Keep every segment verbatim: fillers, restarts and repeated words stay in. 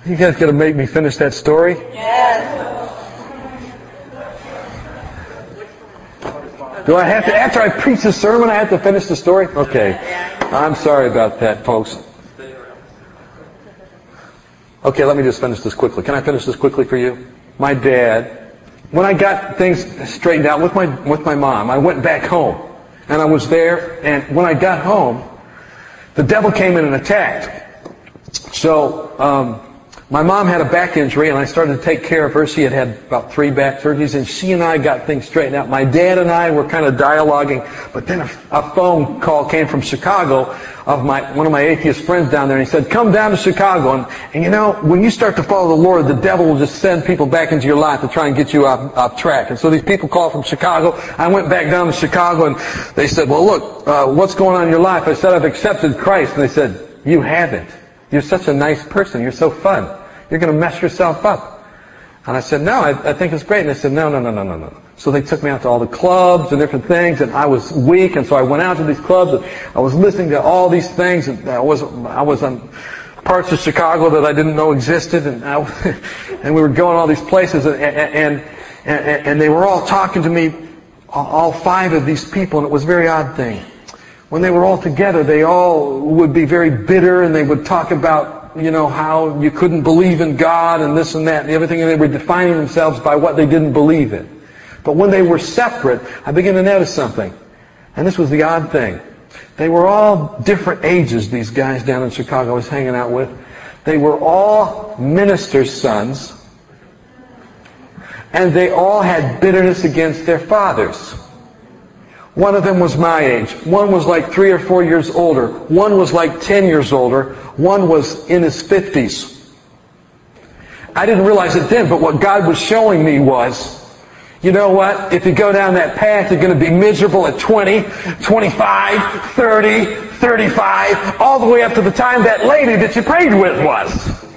You guys going to make me finish that story? Yes. Do I have to, after I preach the sermon, I have to finish the story? Okay. I'm sorry about that, folks. Okay, let me just finish this quickly. Can I finish this quickly for you? My dad, when I got things straightened out with my with my mom, I went back home. And I was there, and when I got home, the devil came in and attacked. So, um, my mom had a back injury, and I started to take care of her. She had had about three back surgeries, and she and I got things straightened out. My dad and I were kind of dialoguing, but then a, a phone call came from Chicago of my one of my atheist friends down there, and he said, come down to Chicago, and, and you know, when you start to follow the Lord, the devil will just send people back into your life to try and get you off, off track. And so these people called from Chicago. I went back down to Chicago, and they said, well, look, uh, what's going on in your life? I said, I've accepted Christ. And they said, you haven't. You're such a nice person. You're so fun. You're going to mess yourself up. And I said, no, I, I think it's great. And they said, no, no, no, no, no, no. So they took me out to all the clubs and different things, and I was weak, and so I went out to these clubs, and I was listening to all these things, and I was I was on parts of Chicago that I didn't know existed, and I, and we were going all these places, and and, and and they were all talking to me, all five of these people, and it was a very odd thing. When they were all together, they all would be very bitter, and they would talk about, you know, how you couldn't believe in God and this and that and everything, and they were defining themselves by what they didn't believe in. But when they were separate, I began to notice something. And this was the odd thing. They were all different ages, these guys down in Chicago I was hanging out with. They were all ministers' sons. And they all had bitterness against their fathers. One of them was my age. One was like three or four years older. One was like ten years older. One was in his fifties. I didn't realize it then, but what God was showing me was, you know what? If you go down that path, you're going to be miserable at twenty, twenty-five, thirty, thirty-five, all the way up to the time that lady that you prayed with was.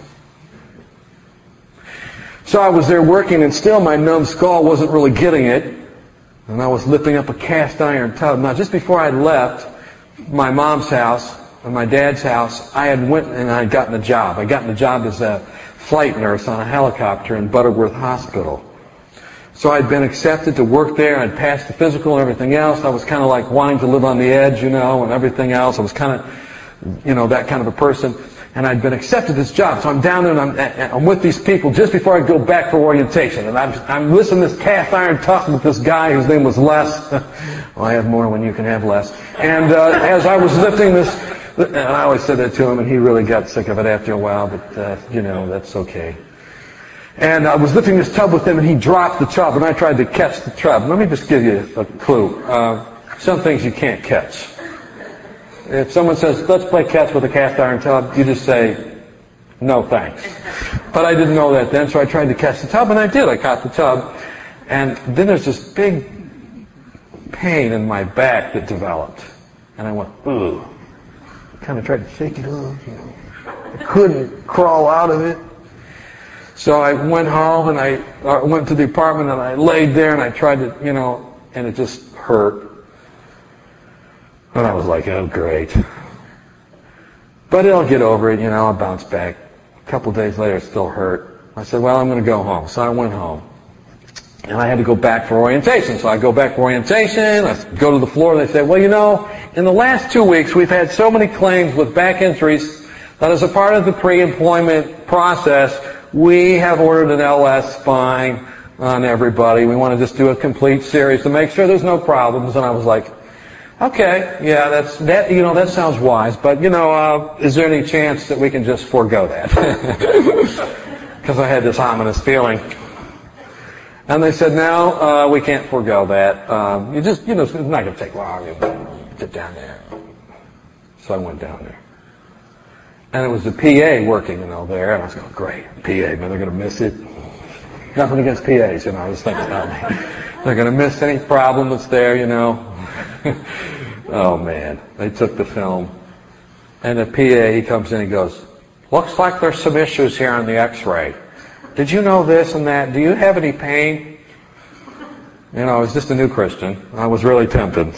So I was there working, and still my numb skull wasn't really getting it. And I was lifting up a cast iron tub. Now, just before I left my mom's house and my dad's house, I had went and I had gotten a job. I got a job as a flight nurse on a helicopter in Butterworth Hospital. So I'd been accepted to work there. I'd passed the physical and everything else. I was kind of like wanting to live on the edge, you know, and everything else. I was kind of, you know, that kind of a person. And I'd been accepted this job. So I'm down there and I'm, I'm with these people just before I go back for orientation. And I'm, I'm listening to this cast iron talking with this guy whose name was Les. Well, I have more when you can have less. And uh, as I was lifting this, and I always said that to him, and he really got sick of it after a while, but, uh, you know, that's okay. And I was lifting this tub with him, and he dropped the tub, and I tried to catch the tub. Let me just give you a clue. Uh, some things you can't catch. If someone says, let's play catch with a cast iron tub, you just say, no thanks. But I didn't know that then, so I tried to catch the tub, and I did. I caught the tub. And then there's this big pain in my back that developed. And I went, ooh. Kind of tried to shake it off, you know. I couldn't crawl out of it. So I went home, and I uh, went to the apartment, and I laid there, and I tried to, you know, and it just hurt. And I was like, oh, great. But I'll get over it, you know, I'll bounce back. A couple of days later, it still hurt. I said, well, I'm going to go home. So I went home. And I had to go back for orientation. So I go back for orientation. I go to the floor, and they say, well, you know, in the last two weeks, we've had so many claims with back injuries that as a part of the pre-employment process, we have ordered an L S spine on everybody. We want to just do a complete series to make sure there's no problems. And I was like, okay, yeah, that's that. You know, that sounds wise, but you know, uh, is there any chance that we can just forego that? Because I had this ominous feeling. And they said, no, uh, we can't forego that. Um, you just, you know, it's not going to take long. You get down there. So I went down there, and it was the P A working, you know, there, and I was going, great, P A, man, they're going to miss it. Nothing against P As, you know. I was thinking, oh, man, they're going to miss any problem that's there, you know. Oh man, they took the film, and the P A, he comes in and goes, looks like there's some issues here on the x-ray. Did you know this and that? Do you have any pain? You know, I was just a new Christian. I was really tempted.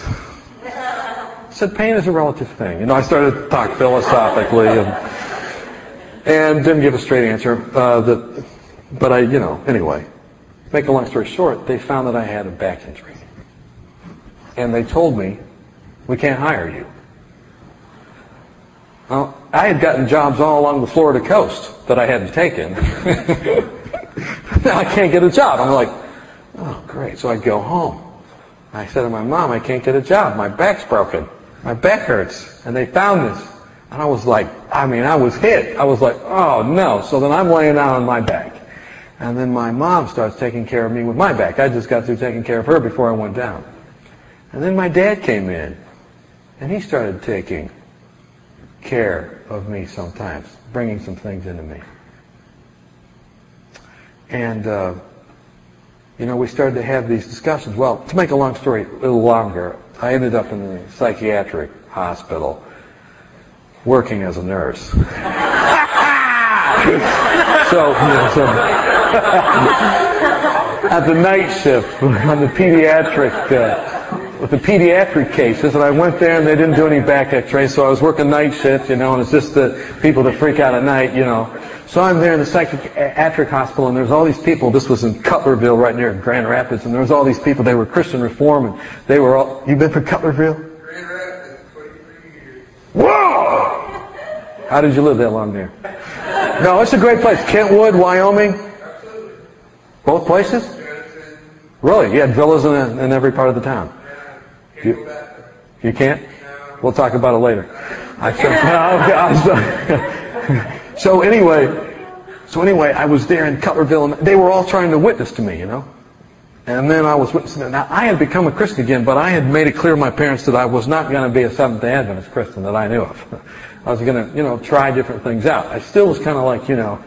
I said, pain is a relative thing. You know, I started to talk philosophically, and And didn't give a straight answer. Uh, that, but I, you know, anyway. Make a long story short, they found that I had a back injury. And they told me, we can't hire you. Well, I had gotten jobs all along the Florida coast that I hadn't taken. Now I can't get a job. I'm like, oh, great. So I go home. I said to my mom, I can't get a job. My back's broken. My back hurts. And they found this. And I was like, I mean, I was hit. I was like, oh, no. So then I'm laying down on my back. And then my mom starts taking care of me with my back. I just got through taking care of her before I went down. And then my dad came in. And he started taking care of me sometimes, bringing some things into me. And, uh, you know, we started to have these discussions. Well, to make a long story a little longer, I ended up in the psychiatric hospital working as a nurse. so, you know, so at the night shift on the pediatric, uh, with the pediatric cases, and I went there and they didn't do any back x-rays, so I was working night shift, you know, and it's just the people that freak out at night, you know. So I'm there in the psychiatric hospital, and there's all these people. This was in Cutlerville, right near Grand Rapids, and there was all these people. They were Christian Reform, and they were all... You've been from Cutlerville? Grand Rapids, twenty-three years. Whoa! How did you live that long there? No, it's a great place. Kentwood, Wyoming? Absolutely. Both places? Madison. Really? You had villas in, in every part of the town? Yeah. Can't go back there. You can't? No. We'll talk about it later. I said, no, I'm sorry. So anyway, so anyway, I was there in Cutlerville, and they were all trying to witness to me, you know. And then I was witnessing. Now, I had become a Christian again, but I had made it clear to my parents that I was not going to be a Seventh-day Adventist Christian that I knew of. I was going to, you know, try different things out. I still was kind of like, you know.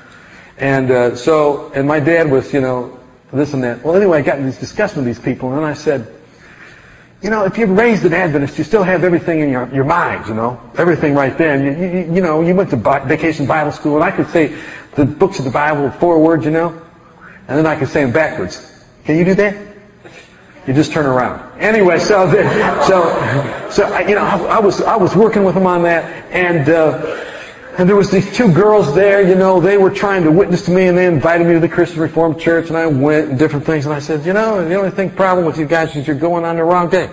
And uh, so, and my dad was, you know, this and that. Well, anyway, I got in this discussion with these people, and then I said, you know, if you're raised an Adventist, you still have everything in your, your mind, you know, everything right there. And you, you, you know, you went to bi- vacation Bible school, and I could say the books of the Bible, four words, you know, and then I could say them backwards. Can you do that? You just turn around. Anyway, so, the, so, so I, you know, I, I was I was working with them on that, and uh, and there was these two girls there, you know, they were trying to witness to me, and they invited me to the Christian Reformed Church, and I went and different things, and I said, you know, the only thing problem with you guys is you're going on the wrong day.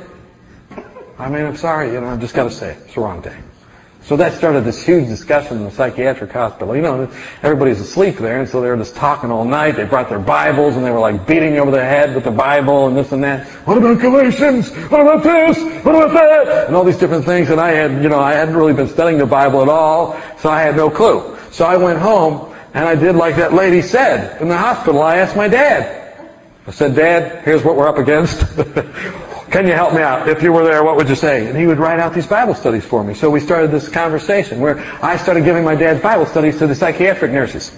I mean, I'm sorry, you know, I've just got to say it. It's the wrong day. So that started this huge discussion in the psychiatric hospital. You know, everybody's asleep there, and so they were just talking all night. They brought their Bibles, and they were like beating me over the head with the Bible and this and that. What about Galatians? What about this? What about that? And all these different things. And I had, you know, I hadn't really been studying the Bible at all, so I had no clue. So I went home, and I did like that lady said in the hospital. I asked my dad. I said, Dad, here's what we're up against. Can you help me out? If you were there, what would you say? And he would write out these Bible studies for me. So we started this conversation where I started giving my dad's Bible studies to the psychiatric nurses.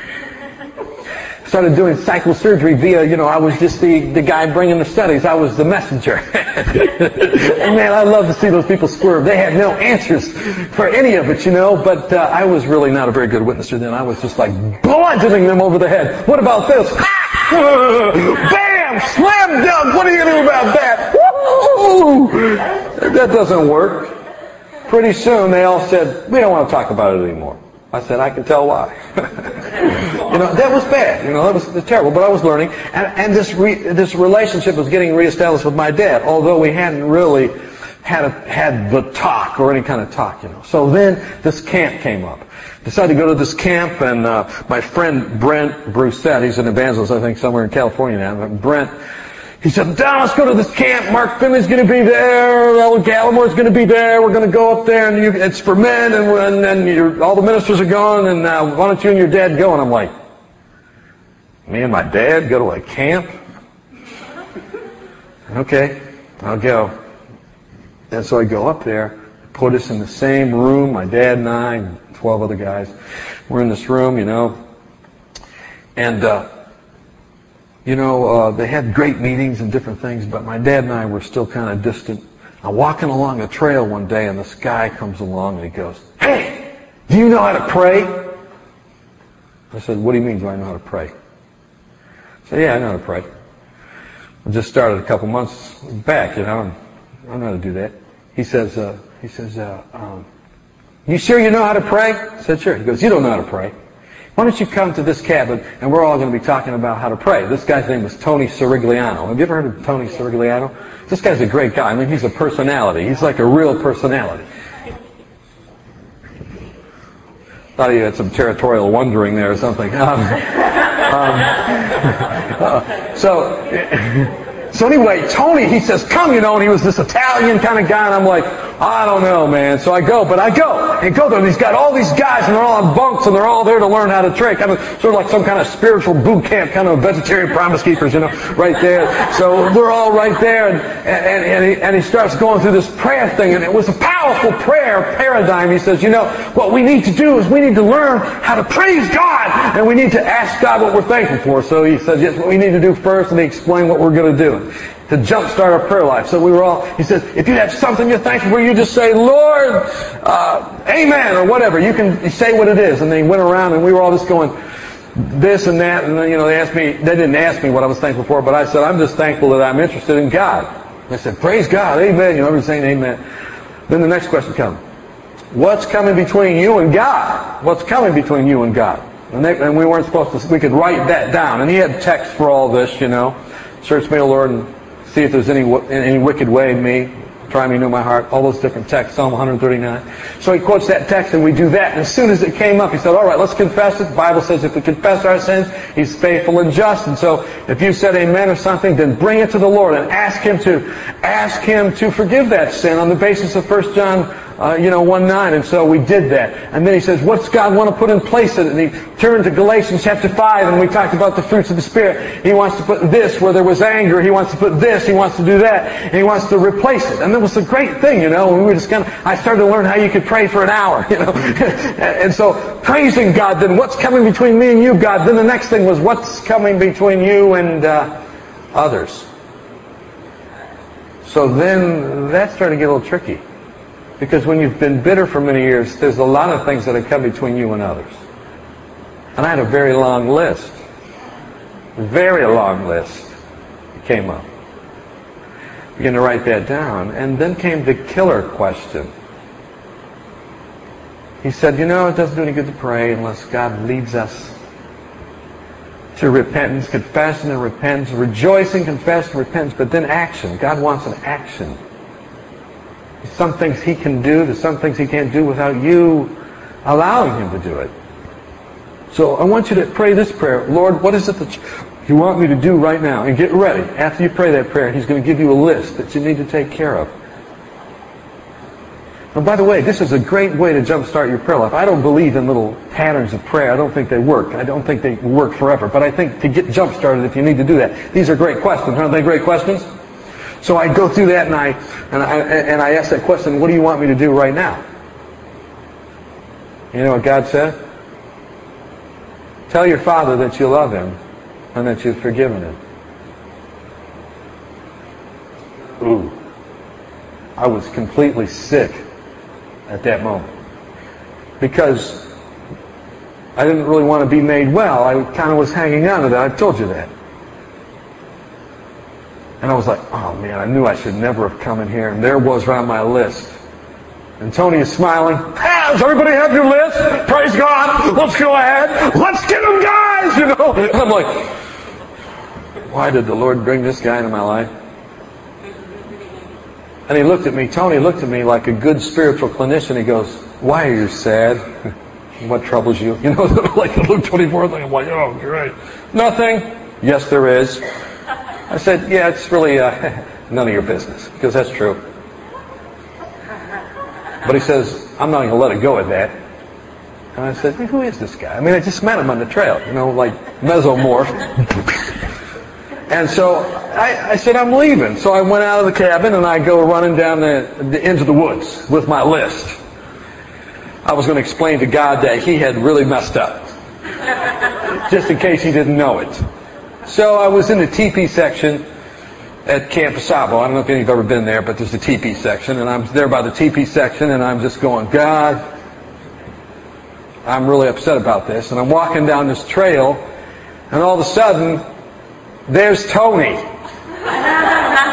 Started doing psychosurgery via, you know, I was just the, the guy bringing the studies. I was the messenger. And man, I love to see those people swerve. They had no answers for any of it, you know, but uh, I was really not a very good witness to them. I was just like bludgeoning them over the head. What about this? Bam! Slam dunk! What are you going to do about that? Woo! That doesn't work. Pretty soon they all said, we don't want to talk about it anymore. I said, I can tell why. You know, that was bad. You know, that was terrible. But I was learning. And, and this re, this relationship was getting reestablished with my dad, although we hadn't really had a, had the talk or any kind of talk, you know. So then this camp came up. Decided to go to this camp, and uh, my friend Brent Brusette, he's an evangelist, I think, somewhere in California now. But Brent, he said, Don, let's go to this camp. Mark Finley's going to be there. Ellen Gallimore's going to be there. We're going to go up there, and you, it's for men, and, and, and you're, all the ministers are going, and uh, why don't you and your dad go? And I'm like, me and my dad go to a camp? Okay, I'll go. And so I go up there, put us in the same room, my dad and I, and twelve other guys. We're in this room, you know, and, uh, you know, uh, they had great meetings and different things, but my dad and I were still kind of distant. I'm walking along a trail one day, and this guy comes along, and he goes, hey, do you know how to pray? I said, what do you mean, do I know how to pray? I said, yeah, I know how to pray. I just started a couple months back, you know, and I know how to do that. He says, uh, he says, uh, um, You sure you know how to pray? I said, sure. He goes, you don't know how to pray. Why don't you come to this cabin, and we're all going to be talking about how to pray. This guy's name was Tony Sirigliano. Have you ever heard of Tony Sirigliano? This guy's a great guy. I mean, he's a personality. He's like a real personality. Thought he had some territorial wondering there or something. Um, um, uh, so... So anyway, Tony, he says, come, you know, and he was this Italian kind of guy, and I'm like, I don't know, man. So I go, but I go, and go there, and he's got all these guys, and they're all on bunks, and they're all there to learn how to pray, kind of, sort of like some kind of spiritual boot camp, kind of vegetarian promise keepers, you know, right there. So we're all right there, and, and, and, he, and he starts going through this prayer thing, and it was a powerful prayer paradigm. He says, you know, what we need to do is we need to learn how to praise God, and we need to ask God what we're thankful for. So he says, yes, what we need to do first, and he explained what we're going to do to jumpstart our prayer life. So we were all, he says, if you have something you're thankful for, you just say, Lord, uh, amen, or whatever. You can say what it is. And they went around, and we were all just going this and that. And then, you know, they asked me, they didn't ask me what I was thankful for, but I said, I'm just thankful that I'm interested in God. And I said, praise God, amen. You know, everybody's saying amen. Then the next question comes, what's coming between you and God? What's coming between you and God? And, they, and we weren't supposed to, we could write that down. And he had text for all this, you know. Search me, O Lord, and see if there's any any wicked way in me. Try me, know my heart. All those different texts, Psalm one thirty-nine. So he quotes that text, and we do that. And as soon as it came up, he said, all right, let's confess it. The Bible says if we confess our sins, He's faithful and just. And so if you said amen or something, then bring it to the Lord and ask Him to ask Him to forgive that sin on the basis of First John Uh, you know, one nine, and so we did that. And then he says, what's God want to put in place of it? And he turned to Galatians chapter five, and we talked about the fruits of the Spirit. He wants to put this where there was anger. He wants to put this. He wants to do that. And he wants to replace it. And that was a great thing, you know. And we were just kind of, I started to learn how you could pray for an hour, you know. And so praising God, then what's coming between me and you, God? Then the next thing was, what's coming between you and uh, others? So then that started to get a little tricky. Because when you've been bitter for many years, there's a lot of things that have come between you and others. And I had a very long list. Very long list. It came up. I began to write that down. And then came the killer question. He said, you know, it doesn't do any good to pray unless God leads us to repentance, confession and repentance, rejoicing, confession, repentance, but then action. God wants an action. There's some things He can do. There's some things He can't do without you allowing Him to do it. So I want you to pray this prayer. Lord, what is it that you want me to do right now? And get ready. After you pray that prayer, He's going to give you a list that you need to take care of. And by the way, this is a great way to jumpstart your prayer life. I don't believe in little patterns of prayer. I don't think they work. I don't think they work forever. But I think to get jump-started, if you need to do that, these are great questions. Aren't they great questions? So I go through that and I, and I and I ask that question, what do you want me to do right now? You know what God said? Tell your Father that you love Him and that you've forgiven Him. Ooh. I was completely sick at that moment. Because I didn't really want to be made well. I kind of was hanging on to that. I told you that. And I was like, oh man, I knew I should never have come in here. And there it was right on my list. And Tony is smiling. Ah, does everybody have your list? Praise God. Let's go ahead. Let's get them, guys, you know. And I'm like, why did the Lord bring this guy into my life? And he looked at me, Tony looked at me like a good spiritual clinician. He goes, why are you sad? What troubles you? You know, like the Luke twenty-four thing. I'm like, oh, great. Nothing. Yes, there is. I said, yeah, it's really uh, none of your business, because that's true. But he says, I'm not going to let it go at that. And I said, hey, who is this guy? I mean, I just met him on the trail, you know, like mesomorph. And so I, I said, I'm leaving. So I went out of the cabin and I go running down the, the into the woods with my list. I was going to explain to God that He had really messed up, just in case He didn't know it. So I was in the teepee section at Camp Sabo. I don't know if any of you have ever been there, but there's the teepee section. And I'm there by the teepee section, and I'm just going, God, I'm really upset about this. And I'm walking down this trail, and all of a sudden, there's Tony.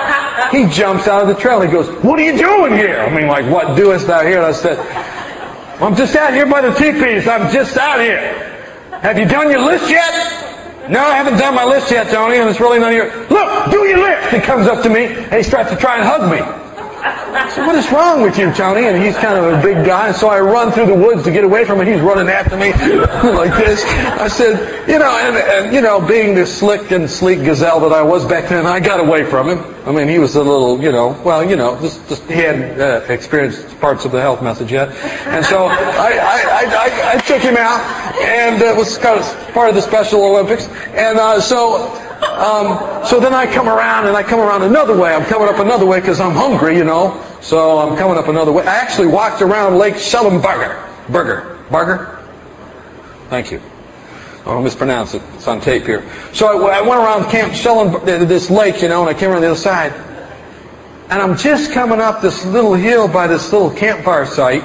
He jumps out of the trail. He goes, what are you doing here? I mean, like, what doest thou here? And I said, I'm just out here by the teepees. I'm just out here. Have you done your list yet? No, I haven't done my list yet, Tony, and it's really none of your... Look, do your list! He comes up to me, and he starts to try and hug me. I said, what is wrong with you, Tony? And he's kind of a big guy, and so I run through the woods to get away from him. He's running after me like this. I said, you know, and, and you know, being the slick and sleek gazelle that I was back then, I got away from him. I mean, he was a little, you know, well, you know, just, just he hadn't uh, experienced parts of the health message yet. And so I, I, I, I, I took him out, and it was kind of part of the Special Olympics. And uh, so... Um, so then I come around, and I come around another way. I'm coming up another way because I'm hungry, you know. So I'm coming up another way. I actually walked around Lake Schellenberger. Burger. Burger? Thank you. I don't mispronounce it. It's on tape here. So I, I went around Camp Schellenberger, this lake, you know, and I came around the other side. And I'm just coming up this little hill by this little campfire site.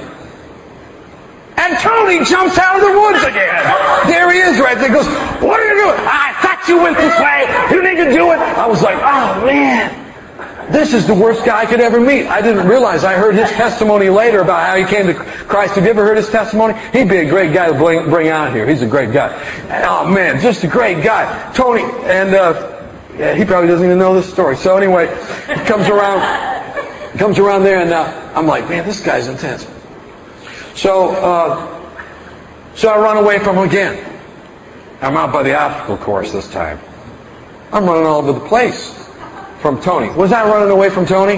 And Tony jumps out of the woods again. There he is right there. He goes, what are you doing? I thought you went this way. You need to do it. I was like, oh, man. This is the worst guy I could ever meet. I didn't realize. I heard his testimony later about how he came to Christ. Have you ever heard his testimony? He'd be a great guy to bring, bring out here. He's a great guy. Oh, man, just a great guy. Tony, and uh, yeah, he probably doesn't even know this story. So anyway, he comes around, comes around there, and uh, I'm like, man, this guy's intense. So, uh, so I run away from him again. I'm out by the obstacle course this time. I'm running all over the place from Tony. Was I running away from Tony?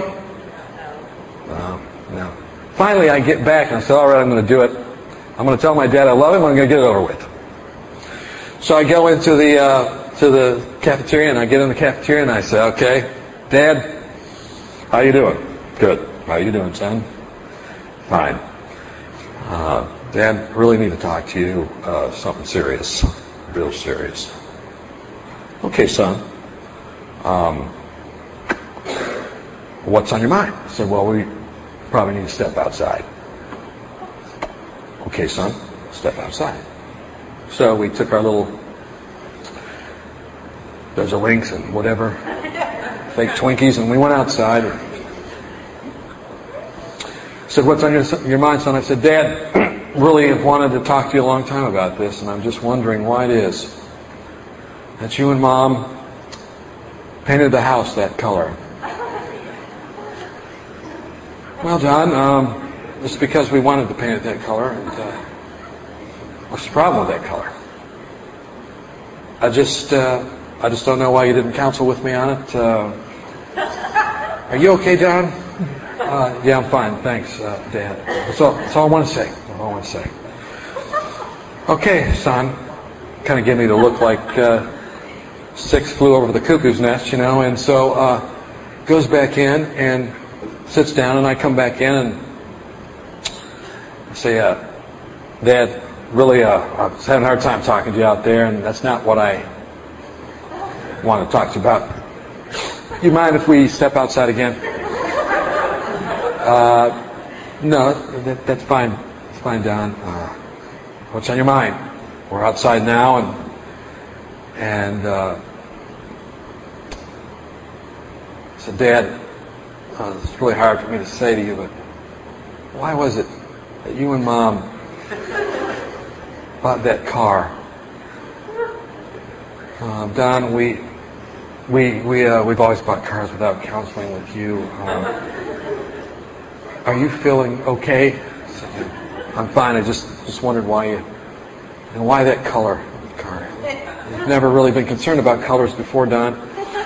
No, no. Finally, I get back and I said, all right, I'm going to do it. I'm going to tell my dad I love him. I'm going to get it over with. So I go into the uh, to the cafeteria, and I get in the cafeteria, and I say, okay, Dad, how you doing? Good. How you doing, son? Fine. Uh, Dad, really need to talk to you. Uh, something serious. Real serious. Okay, son. Um, what's on your mind? I said, well, we probably need to step outside. Okay, son. Step outside. So we took our little, those are links and whatever, fake Twinkies, and we went outside. And said, what's on your, your mind, son? I said, Dad, really have wanted to talk to you a long time about this, and I'm just wondering why it is that you and Mom painted the house that color. Well, John, um, it's because we wanted to paint it that color, and uh, what's the problem with that color? I just, uh, I just don't know why you didn't counsel with me on it. Uh, are you okay, John? Uh, yeah, I'm fine. Thanks, uh, Dad. That's all, that's all I want to say. That's all I want to say. Okay, son. Kind of gave me the look like uh, six flew over the cuckoo's nest, you know, and so uh, goes back in and sits down, and I come back in and I say, uh, Dad, really, uh, I was having a hard time talking to you out there, and that's not what I want to talk to you about. You mind if we step outside again? Uh, no, that, that's fine. It's fine, Don. Uh, what's on your mind? We're outside now, and and uh, I said, Dad, uh, it's really hard for me to say to you, but why was it that you and Mom bought that car? Uh, Don, we we we uh, we've always bought cars without counseling with you. Um, Are you feeling okay? I'm fine. I just just wondered why you, and why that color of the car. I've never really been concerned about colors before, Don.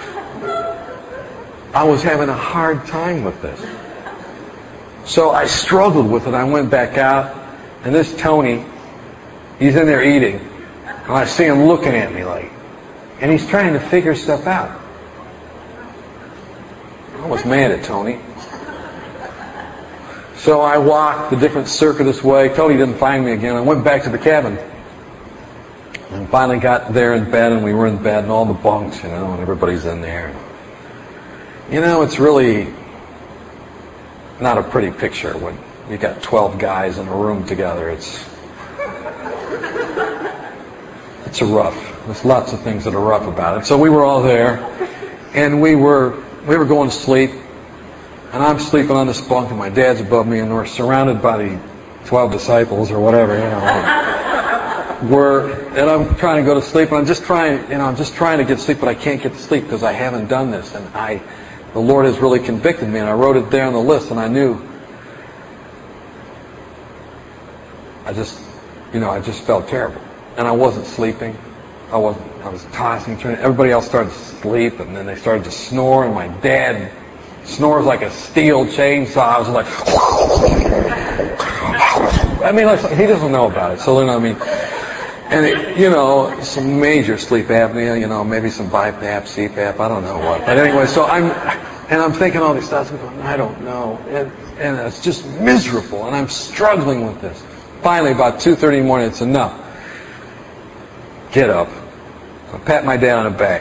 I was having a hard time with this, so I struggled with it. I went back out, and this Tony, he's in there eating, and I see him looking at me like, and he's trying to figure stuff out. I was mad at Tony. So I walked the different circuitous way. Tony didn't find me again. I went back to the cabin and finally got there in bed, and we were in bed, and all the bunks, you know, and everybody's in there. You know, it's really not a pretty picture when you got twelve guys in a room together. It's it's a rough. There's lots of things that are rough about it. So we were all there, and we were we were going to sleep. And I'm sleeping on this bunk, and my dad's above me, and we're surrounded by the twelve disciples or whatever, you know, were, and I'm trying to go to sleep, and I'm just trying, you know, I'm just trying to get sleep, but I can't get to sleep because I haven't done this, and I, the Lord has really convicted me, and I wrote it there on the list, and I knew, I just, you know, I just felt terrible, and I wasn't sleeping, I wasn't, I was tossing, turning, everybody else started to sleep, and then they started to snore, and my dad snores like a steel chainsaw. I was like, I mean, like, he doesn't know about it, so, you know, I mean, and, it, you know, some major sleep apnea, you know, maybe some BiPAP, C PAP, I don't know what. But anyway, so I'm, and I'm thinking all these thoughts, I'm going, I don't know. And, and it's just miserable, and I'm struggling with this. Finally, about two thirty in the morning, it's enough. Get up. I pat my dad on the back.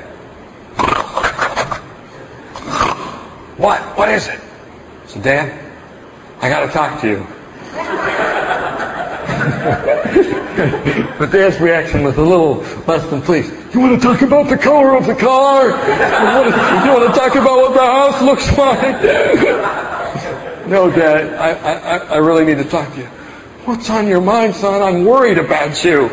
What? What is it? I said, Dad, I got to talk to you. But Dad's reaction was a little less than pleased. You want to talk about the color of the car? You want to, you want to talk about what the house looks like? No, Dad, I, I, I really need to talk to you. What's on your mind, son? I'm worried about you.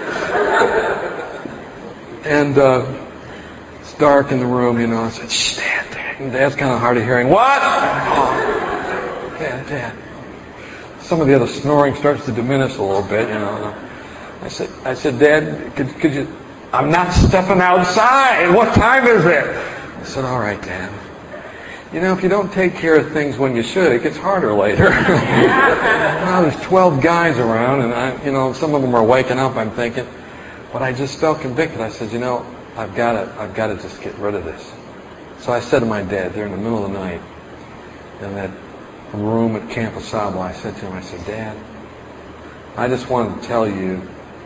And uh, it's dark in the room, you know. I said, shh, Dad, Dad. And Dad's kind of hard of hearing. What? Oh, Dad, Dad. Some of the other snoring starts to diminish a little bit, you know. I said, I said, Dad, could, could you... I'm not stepping outside. What time is it? I said, all right, Dad. You know, if you don't take care of things when you should, it gets harder later. Well, there's twelve guys around, and I, you know, some of them are waking up. I'm thinking, but I just felt convicted. I said, you know, I've got to, I've got to just get rid of this. So I said to my dad there in the middle of the night, in that room at Camp Asaba, I said to him, I said, Dad, I just wanted to tell you.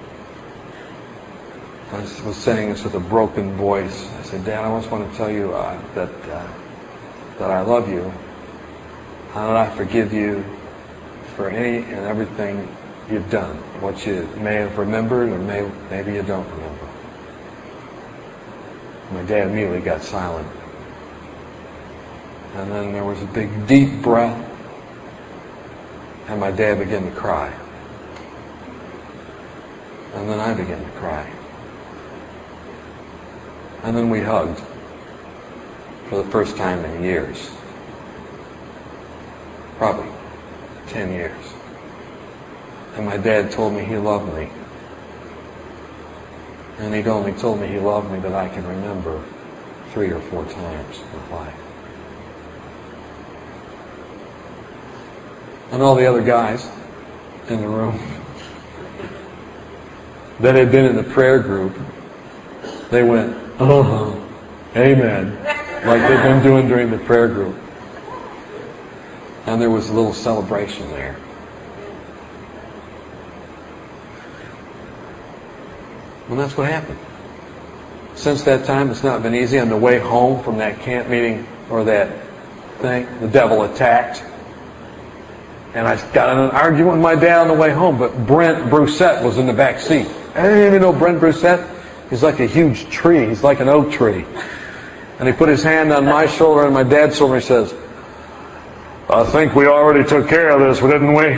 I was saying this with a broken voice. I said, Dad, I just want to tell you uh, that uh, that I love you, and that I forgive you for any and everything you've done, what you may have remembered or may, maybe you don't remember. My dad immediately got silent. And then there was a big, deep breath, and my dad began to cry. And then I began to cry. And then we hugged for the first time in years. Probably ten years. And my dad told me he loved me. And he'd only told me he loved me that I can remember three or four times in life. And all the other guys in the room that had been in the prayer group, they went, uh-huh, amen, like they've been doing during the prayer group. And there was a little celebration there. And that's what happened. Since that time, it's not been easy. On the way home from that camp meeting, or that thing, the devil attacked. And I got in an argument with my dad on the way home, but Brent Brusette was in the back seat. I didn't even know Brent Brusette. He's like a huge tree. He's like an oak tree. And he put his hand on my shoulder and my dad's shoulder and he says, I think we already took care of this, didn't we?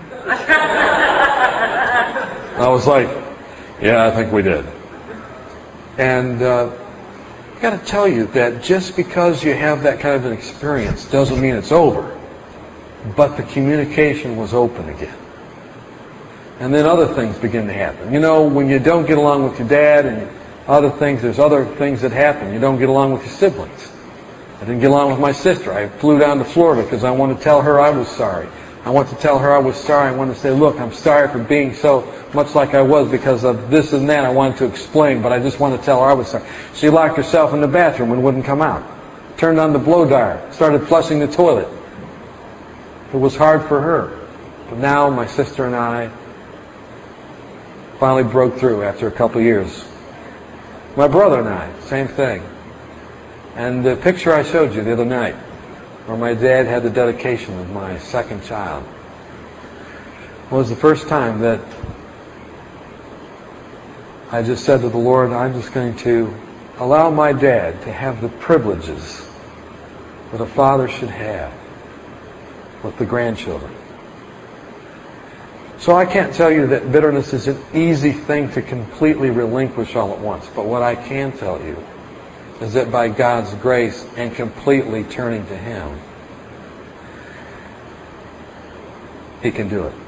I was like, yeah, I think we did. And uh, I've got to tell you that just because you have that kind of an experience doesn't mean it's over. But the communication was open again. And then other things begin to happen. You know, when you don't get along with your dad and other things, there's other things that happen. You don't get along with your siblings. I didn't get along with my sister. I flew down to Florida because I wanted to tell her I was sorry. I wanted to tell her I was sorry. I wanted to say, look, I'm sorry for being so much like I was because of this and that. I wanted to explain, but I just wanted to tell her I was sorry. She locked herself in the bathroom and wouldn't come out. Turned on the blow dryer. Started flushing the toilet. It was hard for her. But now my sister and I finally broke through after a couple of years. My brother and I, same thing. And the picture I showed you the other night, where my dad had the dedication of my second child, was the first time that I just said to the Lord, I'm just going to allow my dad to have the privileges that a father should have with the grandchildren. So I can't tell you that bitterness is an easy thing to completely relinquish all at once. But what I can tell you is that by God's grace and completely turning to Him, He can do it.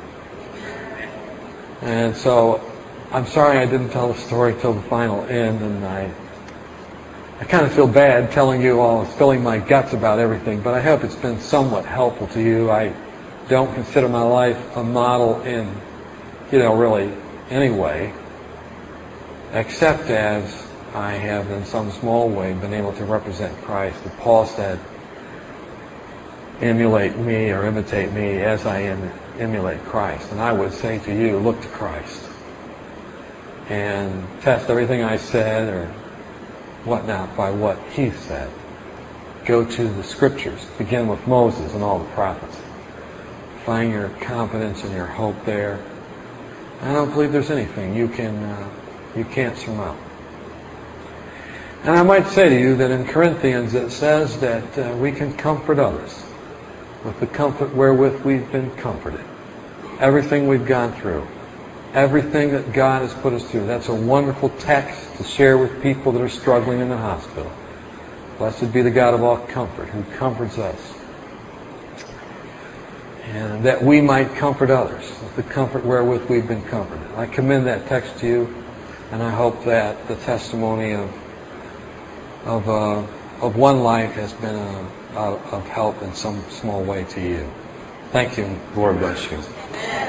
And so I'm sorry I didn't tell the story till the final end, and I I kind of feel bad telling you all, spilling my guts about everything, but I hope it's been somewhat helpful to you. I don't consider my life a model in, you know, really any way, except as I have in some small way been able to represent Christ. And Paul said, emulate me or imitate me as I em- emulate Christ. And I would say to you, look to Christ and test everything I said or whatnot by what He said. Go to the Scriptures. Begin with Moses and all the prophets. Find your confidence and your hope there. I don't believe there's anything you can uh, you can't surmount. And I might say to you that in Corinthians it says that uh, we can comfort others with the comfort wherewith we've been comforted. Everything we've gone through. Everything that God has put us through. That's a wonderful text to share with people that are struggling in the hospital. Blessed be the God of all comfort who comforts us. And that we might comfort others with the comfort wherewith we've been comforted. I commend that text to you, and I hope that the testimony of of uh, of one life has been a, a, of help in some small way to you. Thank you. Lord bless you.